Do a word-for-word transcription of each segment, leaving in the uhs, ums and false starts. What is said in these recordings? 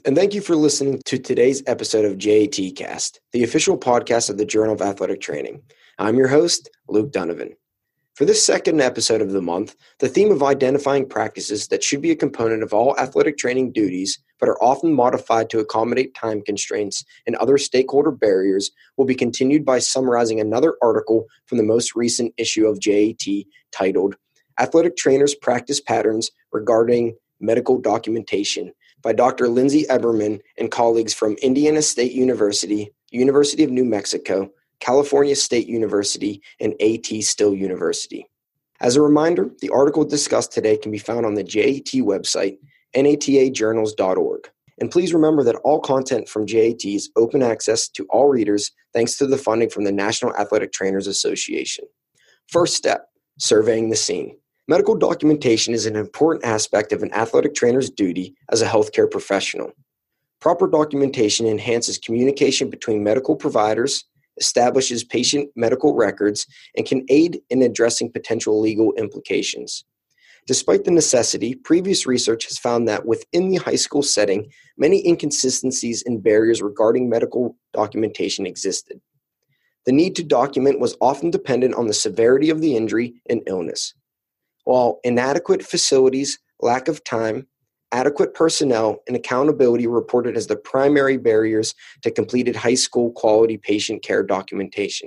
and thank you for listening to today's episode of J A T Cast, the official podcast of the Journal of Athletic Training. I'm your host, Luke Donovan. For this second episode of the month, the theme of identifying practices that should be a component of all athletic training duties, but are often modified to accommodate time constraints and other stakeholder barriers, will be continued by summarizing another article from the most recent issue of J A T titled, Athletic Trainers' Practice Patterns Regarding Medical Documentation, by Doctor Lindsay Eberman and colleagues from Indiana State University, University of New Mexico, California State University, and A T Still University. As a reminder, the article discussed today can be found on the J A T website, N A T A journals dot org. And please remember that all content from J A T is open access to all readers thanks to the funding from the National Athletic Trainers Association. First step, surveying the scene. Medical documentation is an important aspect of an athletic trainer's duty as a healthcare professional. Proper documentation enhances communication between medical providers, establishes patient medical records, and can aid in addressing potential legal implications. Despite the necessity, previous research has found that within the high school setting, many inconsistencies and barriers regarding medical documentation existed. The need to document was often dependent on the severity of the injury and illness. While inadequate facilities, lack of time, adequate personnel, and accountability were reported as the primary barriers to completed high school quality patient care documentation.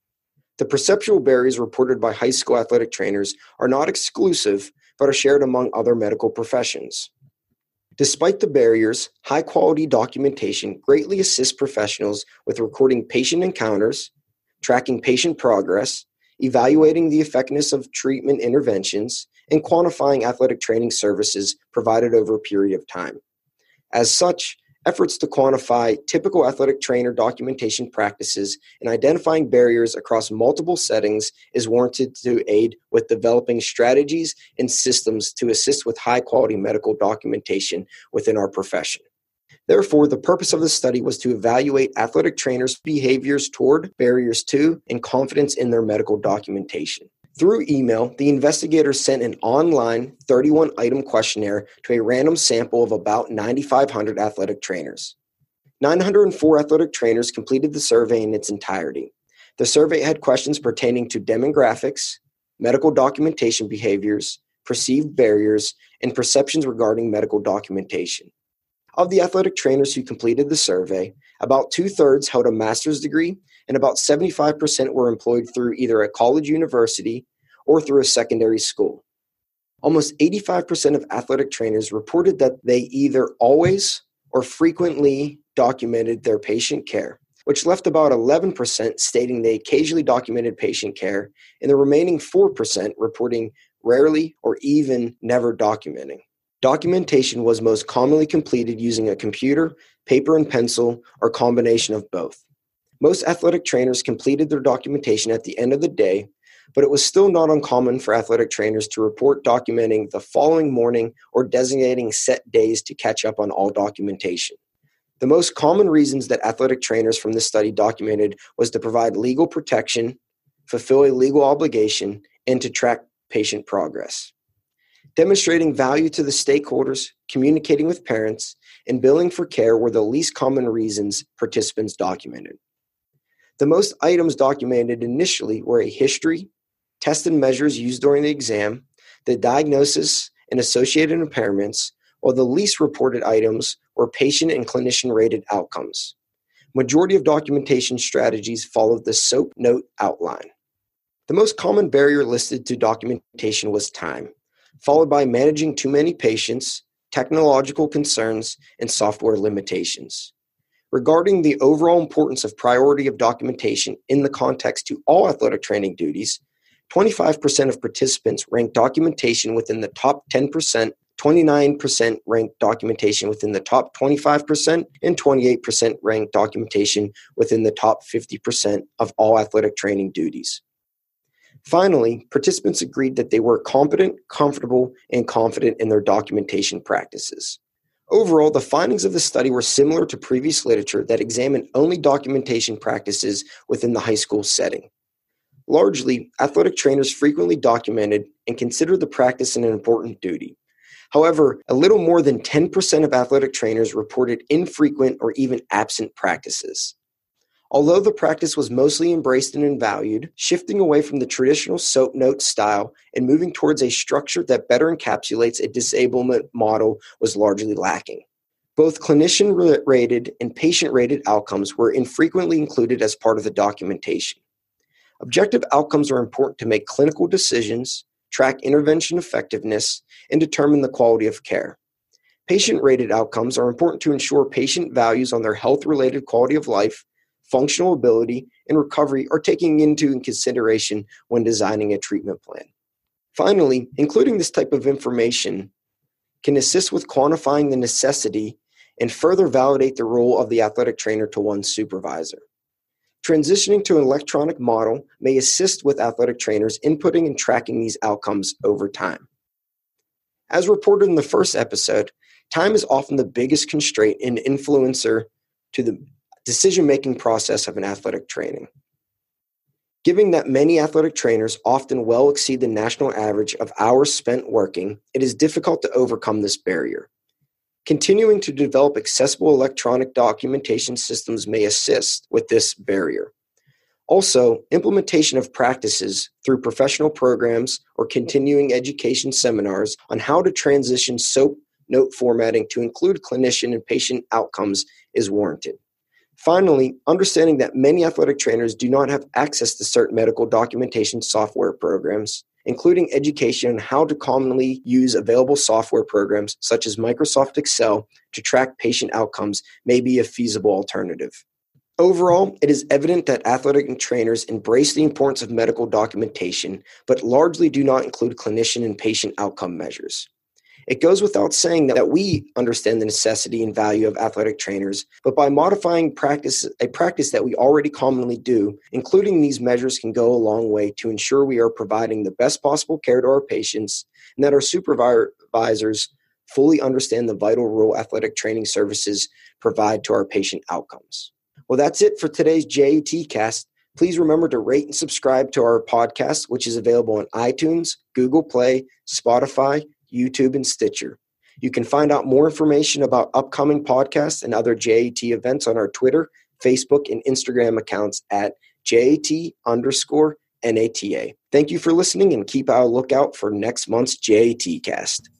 The perceptual barriers reported by high school athletic trainers are not exclusive, but are shared among other medical professions. Despite the barriers, high-quality documentation greatly assists professionals with recording patient encounters, tracking patient progress, evaluating the effectiveness of treatment interventions, and quantifying athletic training services provided over a period of time. As such, efforts to quantify typical athletic trainer documentation practices and identifying barriers across multiple settings is warranted to aid with developing strategies and systems to assist with high-quality medical documentation within our profession. Therefore, the purpose of the study was to evaluate athletic trainers' behaviors toward, barriers to, and confidence in their medical documentation. Through email, the investigators sent an online thirty-one item questionnaire to a random sample of about nine thousand five hundred athletic trainers. nine hundred four athletic trainers completed the survey in its entirety. The survey had questions pertaining to demographics, medical documentation behaviors, perceived barriers, and perceptions regarding medical documentation. Of the athletic trainers who completed the survey, about two-thirds held a master's degree, and about seventy-five percent were employed through either a college university or through a secondary school. Almost eighty-five percent of athletic trainers reported that they either always or frequently documented their patient care, which left about eleven percent stating they occasionally documented patient care, and the remaining four percent reporting rarely or even never documenting. Documentation was most commonly completed using a computer, paper and pencil, or combination of both. Most athletic trainers completed their documentation at the end of the day, but it was still not uncommon for athletic trainers to report documenting the following morning or designating set days to catch up on all documentation. The most common reasons that athletic trainers from this study documented was to provide legal protection, fulfill a legal obligation, and to track patient progress. Demonstrating value to the stakeholders, communicating with parents, and billing for care were the least common reasons participants documented. The most items documented initially were a history, test and measures used during the exam, the diagnosis and associated impairments, while the least reported items were patient and clinician-rated outcomes. Majority of documentation strategies followed the SOAP note outline. The most common barrier listed to documentation was time, followed by managing too many patients, technological concerns, and software limitations. Regarding the overall importance of priority of documentation in the context to all athletic training duties, twenty-five percent of participants ranked documentation within the top ten percent, twenty-nine percent ranked documentation within the top twenty-five percent, and twenty-eight percent ranked documentation within the top fifty percent of all athletic training duties. Finally, participants agreed that they were competent, comfortable, and confident in their documentation practices. Overall, the findings of the study were similar to previous literature that examined only documentation practices within the high school setting. Largely, athletic trainers frequently documented and considered the practice an important duty. However, a little more than ten percent of athletic trainers reported infrequent or even absent practices. Although the practice was mostly embraced and valued, shifting away from the traditional SOAP note style and moving towards a structure that better encapsulates a disablement model was largely lacking. Both clinician-rated and patient-rated outcomes were infrequently included as part of the documentation. Objective outcomes are important to make clinical decisions, track intervention effectiveness, and determine the quality of care. Patient-rated outcomes are important to ensure patient values on their health-related quality of life, functional ability, and recovery are taken into consideration when designing a treatment plan. Finally, including this type of information can assist with quantifying the necessity and further validate the role of the athletic trainer to one's supervisor. Transitioning to an electronic model may assist with athletic trainers inputting and tracking these outcomes over time. As reported in the first episode, time is often the biggest constraint and influencer to the decision-making process of an athletic training. Given that many athletic trainers often well exceed the national average of hours spent working, it is difficult to overcome this barrier. Continuing to develop accessible electronic documentation systems may assist with this barrier. Also, implementation of practices through professional programs or continuing education seminars on how to transition SOAP note formatting to include clinician and patient outcomes is warranted. Finally, understanding that many athletic trainers do not have access to certain medical documentation software programs, including education on how to commonly use available software programs such as Microsoft Excel to track patient outcomes, may be a feasible alternative. Overall, it is evident that athletic trainers embrace the importance of medical documentation, but largely do not include clinician and patient outcome measures. It goes without saying that we understand the necessity and value of athletic trainers, but by modifying practice, a practice that we already commonly do, including these measures can go a long way to ensure we are providing the best possible care to our patients and that our supervisors fully understand the vital role athletic training services provide to our patient outcomes. Well, that's it for today's J A T Cast. Please remember to rate and subscribe to our podcast, which is available on iTunes, Google Play, Spotify, YouTube, and Stitcher. You can find out more information about upcoming podcasts and other J A T events on our Twitter, Facebook, and Instagram accounts at J A T underscore N A T A. Thank you for listening and keep a lookout for next month's J A T Cast.